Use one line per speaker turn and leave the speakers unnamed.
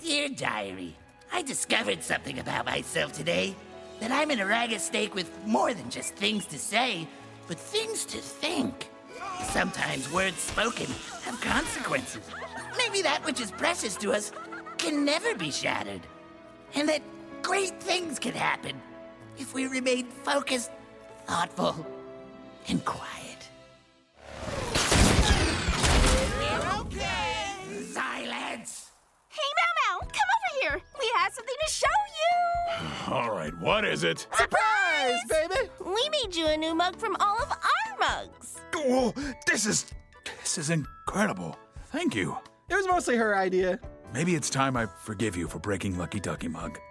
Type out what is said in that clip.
Dear Diary, I discovered something about myself today. That I'm an Araga snake with more than just things to say, but things to think. Sometimes words spoken have consequences. Maybe that which is precious to us can never be shattered. And that great things can happen if we remain focused, thoughtful, and quiet. We're okay! Silence!
Hey, Mau Mau, come over here. We have something to show you.
All right, what is it?
Surprise, baby!
We made you a new mug from all of our mugs.
Oh, this is incredible. Thank you.
It was mostly her idea.
Maybe it's time I forgive you for breaking Lucky Ducky Mug.